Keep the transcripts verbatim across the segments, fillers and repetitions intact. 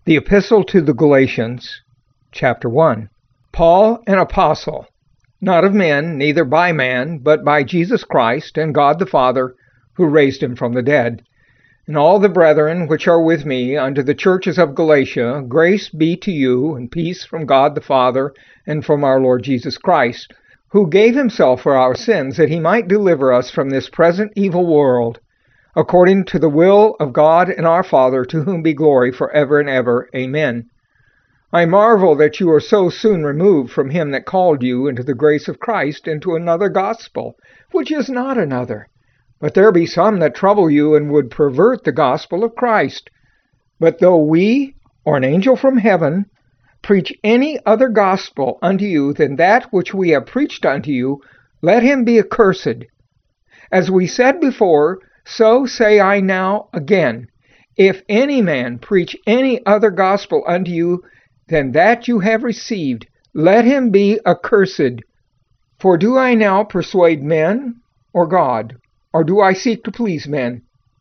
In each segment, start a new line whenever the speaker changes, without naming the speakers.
The Epistle to the Galatians, chapter one. Paul, an apostle, not of men, neither by man, but by Jesus Christ and God the Father, who raised him from the dead, and all the brethren which are with me unto the churches of Galatia, grace be to you, and peace from God the Father, and from our Lord Jesus Christ, who gave himself for our sins, that he might deliver us from this present evil world, according to the will of God and our Father, to whom be glory for ever and ever. Amen. I marvel that you are so soon removed from him that called you into the grace of Christ into another gospel, which is not another. But there be some that trouble you, and would pervert the gospel of Christ. But though we, or an angel from heaven, preach any other gospel unto you than that which we have preached unto you, let him be accursed. As we said before, so say I now again, if any man preach any other gospel unto you than that you have received, let him be accursed. For do I now persuade men, or God? Or do I seek to please men?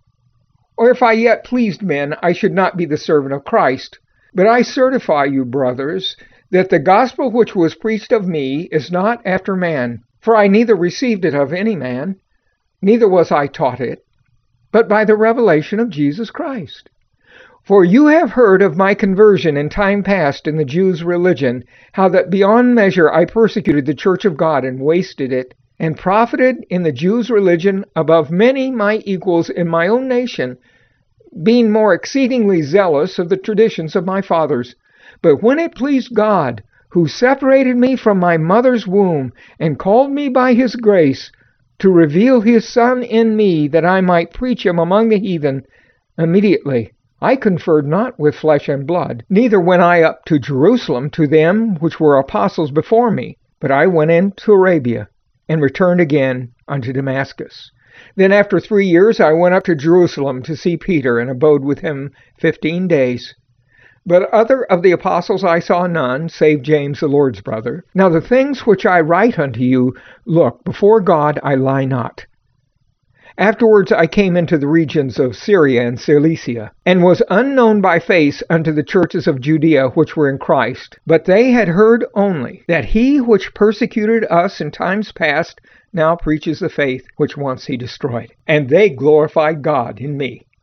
Or if I yet pleased men, I should not be the servant of Christ. But I certify you, brothers, that the gospel which was preached of me is not after man. For I neither received it of any man, neither was I taught it, but by the revelation of Jesus Christ. For you have heard of my conversion in time past in the Jews' religion, how that beyond measure I persecuted the church of God and wasted it, and profited in the Jews' religion above many my equals in my own nation, being more exceedingly zealous of the traditions of my fathers. But when it pleased God, who separated me from my mother's womb, and called me by his grace, to reveal his Son in me, that I might preach him among the heathen, immediately I conferred not with flesh and blood, neither went I up to Jerusalem to them which were apostles before me, but I went into Arabia, and returned again unto Damascus. Then after three years I went up to Jerusalem to see Peter, and abode with him fifteen days. But other of the apostles I saw none, save James the Lord's brother. Now the things which I write unto you, look, before God I lie not. Afterwards I came into the regions of Syria and Cilicia, and was unknown by face unto the churches of Judea which were in Christ. But they had heard only that he which persecuted us in times past now preaches the faith which once he destroyed. And they glorified God in me.